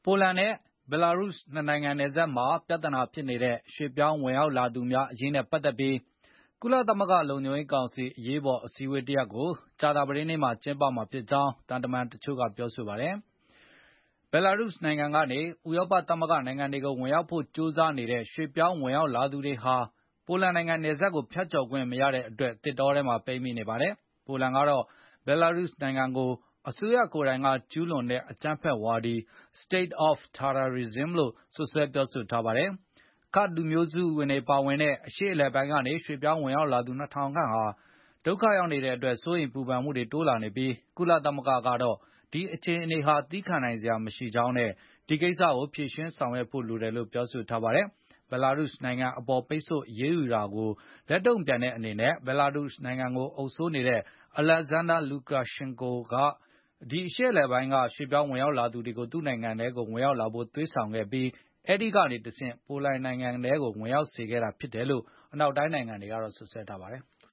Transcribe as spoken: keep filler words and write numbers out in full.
ပိုလန်နဲ့ဘယ်လာရုစ်နှစ်နိုင်ငံနယ်စပ်မှာပြဿနာဖြစ်နေတဲ့ရွှေ့ပြောင်းဝင်ရောက်လာသူများအရေးနဲ့ပတ်သက်ပြီးကုလသမဂ္ဂလုံခြုံရေးကောင်စီအရေးပေါ်အစည်းအဝေးတရပ်ကိုကြာသပတေးနေ့မှာကျင်းပမှာဖြစ်ကြောင်းတန်တမန်တချို့ကပြောဆိုပါတယ်။ ဘယ်လာရုစ်နိုင်ငံကနေဥရောပသမဂ္ဂနိုင်ငံတွေကိုဝင်ရောက်ဖို့ကြိုးစားနေတဲ့ရွှေ့ပြောင်းဝင်ရောက်လာသူတွေဟာပိုလန်နိုင်ငံနယ်စပ်ကိုဖြတ်ကျော်ခွင့်မရတဲ့အတွက်သစ်တောထဲမှာပိတ်မိနေပါတယ်။ ပိုလန်ကတော့ဘယ်လာရုစ်နိုင်ငံကိုအစိုးရကိုယ်တိုင်ကကျူးလွန်တဲ့အကြမ်းဖက်ဝါဒီ State of Terrorism လို့စွပ်စွဲပြောဆိုထားပါတယ်။ ကာ့ဒ်လူမျိုးစုတွေပါဝင်တဲ့အရှေ့အလယ်ပိုင်းကနေရွှေ့ပြောင်းဝင်ရောက်လာသူနှစ်ထောင်ခန့်ဟာဒုက္ခရောက်နေတဲ့အတွက်စိုးရိမ်ပူပန်မှုတွေတိုးလာနေပြီးကုလသမဂ္ဂကတော့ဒီအခြေအနေဟာသည်းခံနိုင်စရာမရှိကြောင်းနဲ့ဒီကိစ္စကိုဖြေရှင်းဆောင်ရွက်ဖို့လိုတယ်လို့ပြောဆိုထားပါတယ်။ ဘယ်လာရုစ်နိုင်ငံအပေါ်ပိတ်ဆို့အရေးယူတာကိုလက်တုံ့ပြန်တဲ့အနေနဲ့ဘယ်လာရုစ်နိုင်ငံကိုအုပ်စိုးနေတဲ့ Alexander Lukashenko ကဒီအရှေ့အလယ်ပိုင်းကရွှေ့ပြောင်းဝင်ရောက်လာသူတွေကိုသူ့နိုင်ငံထဲကိုဝင်ရောက်လာဖို့သွေးဆောင်ခဲ့ပြီးအဲဒီကနေတဆင့်ပိုလန်နိုင်ငံထဲကိုဝင်ရောက်စေခဲ့တာဖြစ်တယ်လို့အနောက်တိုင်းနိုင်ငံတွေကစွပ်စွဲထားပါတယ်။